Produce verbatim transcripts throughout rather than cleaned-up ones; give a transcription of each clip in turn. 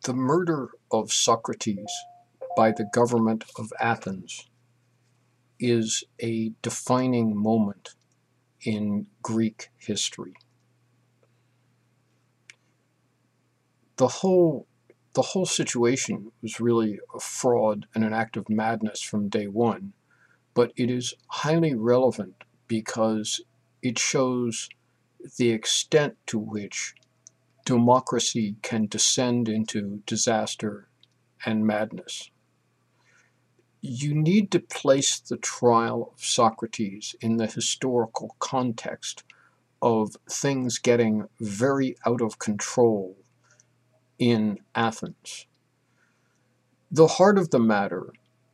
The murder of Socrates by the government of Athens is a defining moment in Greek history. The whole, the whole situation was really a fraud and an act of madness from day one, but it is highly relevant because it shows the extent to which democracy can descend into disaster and madness. You need to place the trial of Socrates in the historical context of things getting very out of control in Athens. The heart of the matter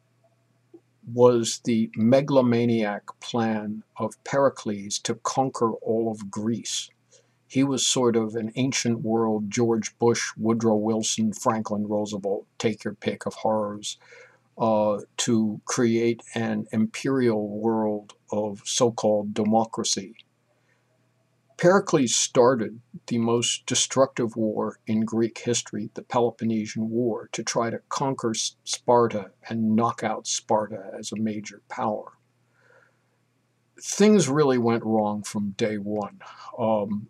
was the megalomaniac plan of Pericles to conquer all of Greece. He was sort of an ancient world George Bush, Woodrow Wilson, Franklin Roosevelt, take your pick of horrors, uh, to create an imperial world of so-called democracy. Pericles started the most destructive war in Greek history, the Peloponnesian War, to try to conquer Sparta and knock out Sparta as a major power. Things really went wrong from day one. Um,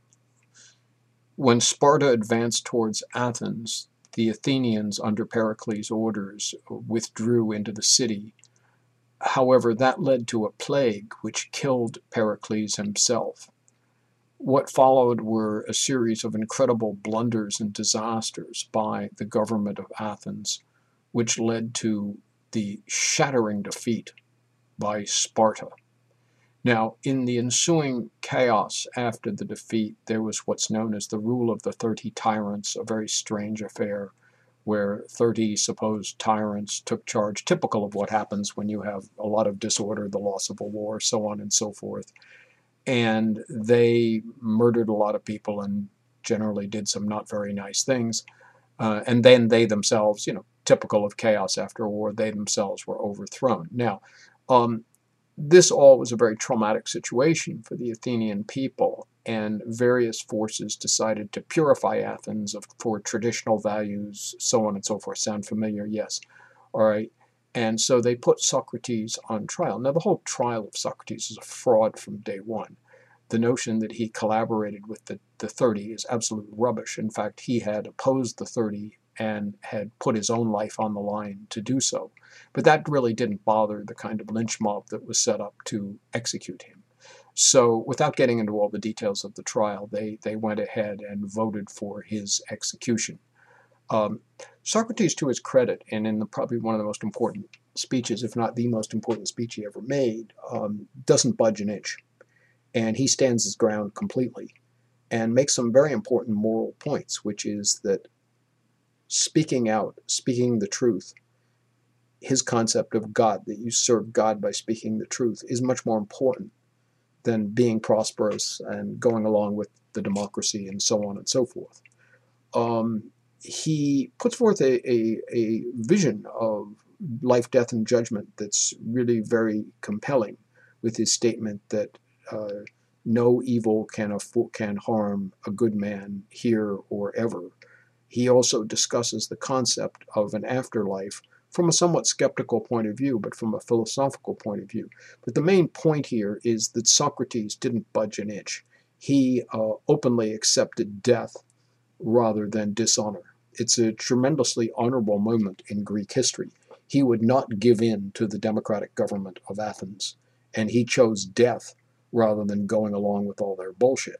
when Sparta advanced towards Athens, the Athenians, under Pericles' orders, withdrew into the city. However, that led to a plague which killed Pericles himself. What followed were a series of incredible blunders and disasters by the government of Athens, which led to the shattering defeat by Sparta. Now, in the ensuing chaos after the defeat, there was what's known as the Rule of the Thirty Tyrants, a very strange affair where thirty supposed tyrants took charge, typical of what happens when you have a lot of disorder, the loss of a war, so on and so forth. And they murdered a lot of people and generally did some not very nice things. Uh, and then they themselves, you know, typical of chaos after a war, they themselves were overthrown. Now, um, this all was a very traumatic situation for the Athenian people, and various forces decided to purify Athens of, for traditional values, so on and so forth. Sound familiar? Yes. All right. And so they put Socrates on trial. Now, the whole trial of Socrates is a fraud from day one. The notion that he collaborated with the, the thirty is absolute rubbish. In fact, he had opposed the thirty and had put his own life on the line to do so. But that really didn't bother the kind of lynch mob that was set up to execute him. So without getting into all the details of the trial, they, they went ahead and voted for his execution. Um, Socrates, to his credit, and in the, probably one of the most important speeches, if not the most important speech he ever made, um, doesn't budge an inch. And he stands his ground completely and makes some very important moral points, which is that speaking out, speaking the truth, his concept of God, that you serve God by speaking the truth, is much more important than being prosperous and going along with the democracy and so on and so forth. Um, he puts forth a, a, a vision of life, death, and judgment that's really very compelling with his statement that uh, no evil can, afford, can harm a good man here or ever. He also discusses the concept of an afterlife from a somewhat skeptical point of view, but from a philosophical point of view. But the main point here is that Socrates didn't budge an inch. He uh, openly accepted death rather than dishonor. It's a tremendously honorable moment in Greek history. He would not give in to the democratic government of Athens, and he chose death rather than going along with all their bullshit.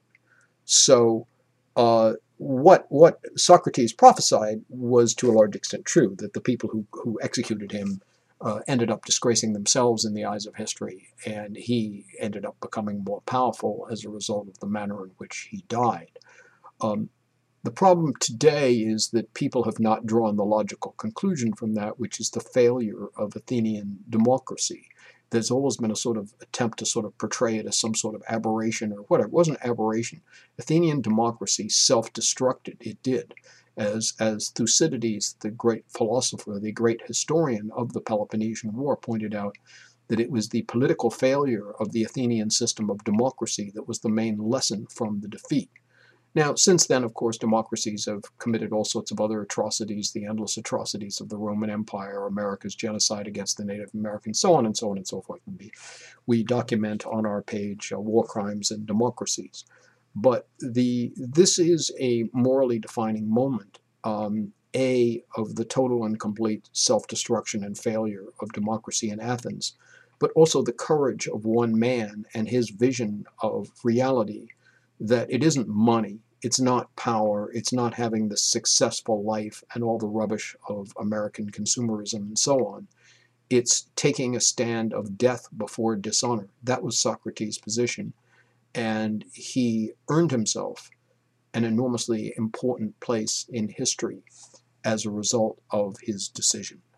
So uh, what what Socrates prophesied was to a large extent true, that the people who, who executed him uh, ended up disgracing themselves in the eyes of history, and he ended up becoming more powerful as a result of the manner in which he died. Um, the problem today is that people have not drawn the logical conclusion from that, which is the failure of Athenian democracy. There's always been a sort of attempt to sort of portray it as some sort of aberration or whatever. It wasn't an aberration. Athenian democracy self-destructed. It did. As, as Thucydides, the great philosopher, the great historian of the Peloponnesian War, pointed out, that it was the political failure of the Athenian system of democracy that was the main lesson from the defeat. Now, since then, of course, democracies have committed all sorts of other atrocities, the endless atrocities of the Roman Empire, America's genocide against the Native Americans, so on and so on and so forth. We, we document on our page uh, war crimes and democracies. But the this is a morally defining moment, um, A, of the total and complete self-destruction and failure of democracy in Athens, but also the courage of one man and his vision of reality, that it isn't money, it's not power, it's not having the successful life and all the rubbish of American consumerism and so on. It's taking a stand of death before dishonor. That was Socrates' position. And he earned himself an enormously important place in history as a result of his decision.